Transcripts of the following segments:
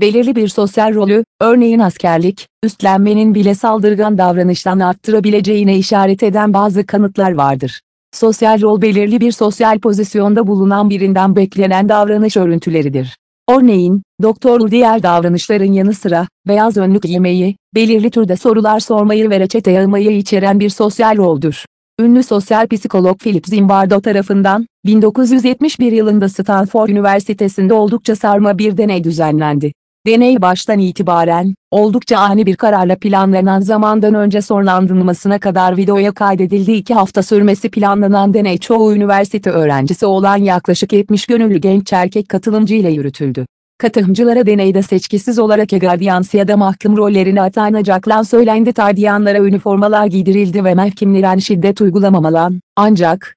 belirli bir sosyal rolü, örneğin askerlik, üstlenmenin bile saldırgan davranıştan arttırabileceğine işaret eden bazı kanıtlar vardır. Sosyal rol belirli bir sosyal pozisyonda bulunan birinden beklenen davranış örüntüleridir. Örneğin, doktor diğer davranışların yanı sıra, beyaz önlük giymeyi, belirli türde sorular sormayı ve reçete yazmayı içeren bir sosyal roldür. Ünlü sosyal psikolog Philip Zimbardo tarafından, 1971 yılında Stanford Üniversitesi'nde oldukça sarma bir deney düzenlendi. Deney baştan itibaren, oldukça ani bir kararla planlanan zamandan önce sonlandırılmasına kadar videoya kaydedildiği 2 hafta sürmesi planlanan deney çoğu üniversite öğrencisi olan yaklaşık 70 gönüllü genç erkek katılımcı ile yürütüldü. Katılımcılara deneyde seçkisiz olarak gardiyans ya da mahkum rollerine atanacaklar söylendi. Gardiyanlara üniformalar giydirildi ve mahkumlara şiddet uygulamamalan, ancak,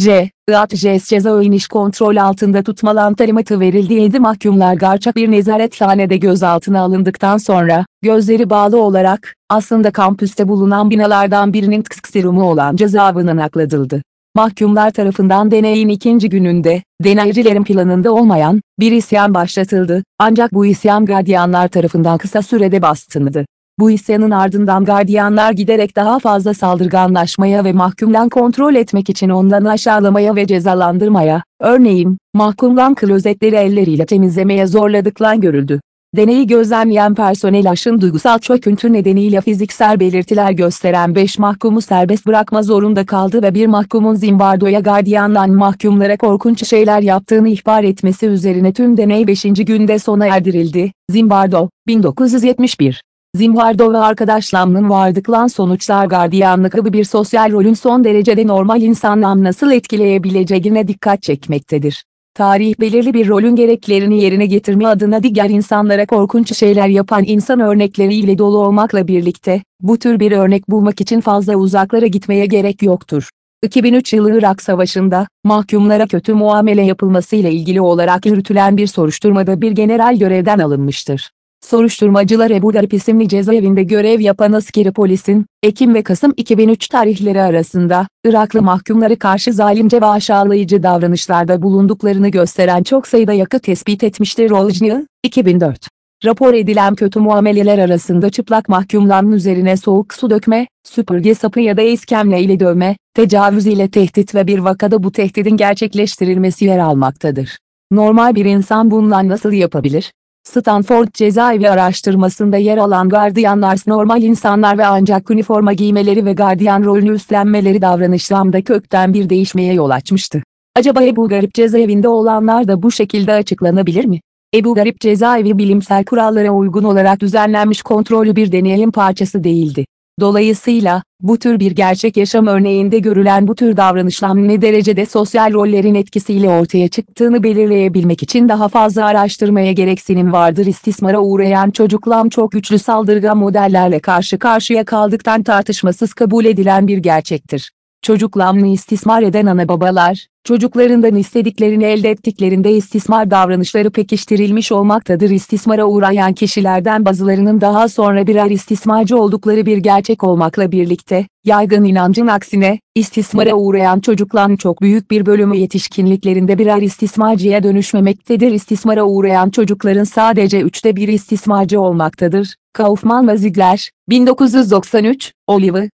AJ ceza iniş kontrol altında tutmalan talimatı verildi. 7 mahkumlar gerçek bir nezarethanede gözaltına alındıktan sonra, gözleri bağlı olarak, aslında kampüste bulunan binalardan birinin tıksırımı olan cezaevine nakledildi. Mahkumlar tarafından deneyin ikinci gününde, deneycilerin planında olmayan, bir isyan başlatıldı, ancak bu isyan gardiyanlar tarafından kısa sürede bastırıldı. Bu isyanın ardından gardiyanlar giderek daha fazla saldırganlaşmaya ve mahkumları kontrol etmek için onları aşağılamaya ve cezalandırmaya, örneğin, mahkumları klozetleri elleriyle temizlemeye zorladıkları görüldü. Deneyi gözlemleyen personel aşın duygusal çöküntü nedeniyle fiziksel belirtiler gösteren 5 mahkumu serbest bırakma zorunda kaldı ve bir mahkumun Zimbardo'ya gardiyandan mahkumlara korkunç şeyler yaptığını ihbar etmesi üzerine tüm deney 5. günde sona erdirildi. Zimbardo, 1971. Zimbardo ve arkadaşlarının vardıkları sonuçlar gardiyanlık gibi bir sosyal rolün son derecede normal insanları nasıl etkileyebileceğine dikkat çekmektedir. Tarih belirli bir rolün gereklerini yerine getirme adına diğer insanlara korkunç şeyler yapan insan örnekleriyle dolu olmakla birlikte, bu tür bir örnek bulmak için fazla uzaklara gitmeye gerek yoktur. 2003 yılı Irak Savaşı'nda, mahkumlara kötü muamele yapılmasıyla ilgili olarak yürütülen bir soruşturmada bir general görevden alınmıştır. Soruşturmacılar Ebu Garip isimli cezaevinde görev yapan askeri polisin, Ekim ve Kasım 2003 tarihleri arasında, Iraklı mahkumları karşı zalimce ve aşağılayıcı davranışlarda bulunduklarını gösteren çok sayıda yakıt tespit etmiştir. Olcny, 2004. Rapor edilen kötü muameleler arasında çıplak mahkumların üzerine soğuk su dökme, süpürge sapı ya da iskemle ile dövme, tecavüz ile tehdit ve bir vakada bu tehdidin gerçekleştirilmesi yer almaktadır. Normal bir insan bunları nasıl yapabilir? Stanford Cezaevi araştırmasında yer alan gardiyanlar normal insanlar ve ancak üniforma giymeleri ve gardiyan rolünü üstlenmeleri davranışlarında kökten bir değişmeye yol açmıştı. Acaba Ebu Garip cezaevinde olanlar da bu şekilde açıklanabilir mi? Ebu Garip cezaevi bilimsel kurallara uygun olarak düzenlenmiş kontrollü bir deneyin parçası değildi. Dolayısıyla, bu tür bir gerçek yaşam örneğinde görülen bu tür davranışların ne derecede sosyal rollerin etkisiyle ortaya çıktığını belirleyebilmek için daha fazla araştırmaya gereksinim vardır. İstismara uğrayan çocuklar çok güçlü saldırgan modellerle karşı karşıya kaldıktan tartışmasız kabul edilen bir gerçektir. Çocuklarını istismar eden ana babalar, çocuklarından istediklerini elde ettiklerinde istismar davranışları pekiştirilmiş olmaktadır. İstismara uğrayan kişilerden bazılarının daha sonra birer istismarcı oldukları bir gerçek olmakla birlikte, yaygın inancın aksine, istismara uğrayan çocukların çok büyük bir bölümü yetişkinliklerinde birer istismarcıya dönüşmemektedir. İstismara uğrayan çocukların sadece 1/3 istismarcı olmaktadır. Kaufman ve Ziegler, 1993, Olive,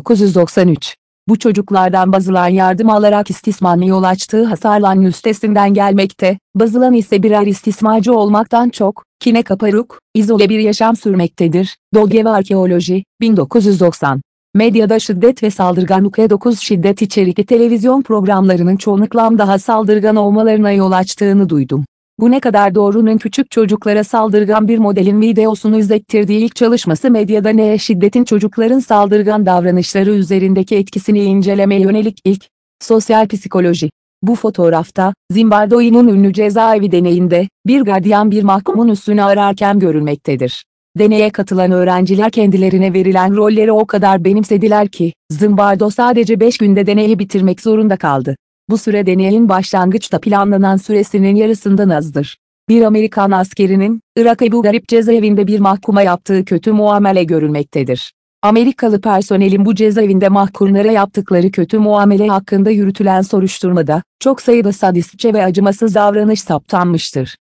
1993. Bu çocuklardan bazılan yardım alarak istismarına yol açtığı hasarların üstesinden gelmekte, bazılan ise birer istismarcı olmaktan çok, kine kaparuk, izole bir yaşam sürmektedir. Doge ve Arkeoloji, 1990. Medyada şiddet ve saldırganlık 9 şiddet içerikli televizyon programlarının çoğunlukla daha saldırgan olmalarına yol açtığını duydum. Bu ne kadar doğrunun küçük çocuklara saldırgan bir modelin videosunu izlettirdiği ilk çalışması medyada şiddetin çocukların saldırgan davranışları üzerindeki etkisini incelemeye yönelik ilk. Sosyal psikoloji. Bu fotoğrafta, Zimbardo'nun ünlü cezaevi deneyinde, bir gardiyan bir mahkumun üstünü ararken görülmektedir. Deneye katılan öğrenciler kendilerine verilen rolleri o kadar benimsediler ki, Zimbardo sadece 5 günde deneyi bitirmek zorunda kaldı. Bu süre deneyin başlangıçta planlanan süresinin yarısından azdır. Bir Amerikan askerinin, Irak Ebu Garip cezaevinde bir mahkuma yaptığı kötü muamele görülmektedir. Amerikalı personelin bu cezaevinde mahkumlara yaptıkları kötü muamele hakkında yürütülen soruşturmada, çok sayıda sadistçe ve acımasız davranış saptanmıştır.